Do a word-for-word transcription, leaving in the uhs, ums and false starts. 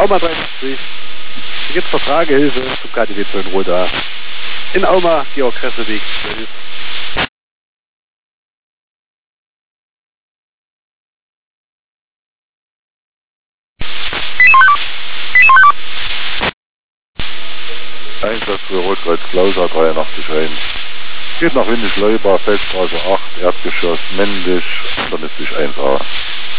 Auma dreiundachtzig. Hier gibt's Vertragehilfe zum K D W zwei in Roda. In Auma, Georg Kresseweg zwölf. Einsatz für Rotkreuz Klauser dreiundachtzig eins. Geht nach Windisch-Leuba, Feldstraße acht, Erdgeschoss, männlich, unternützlich eins a.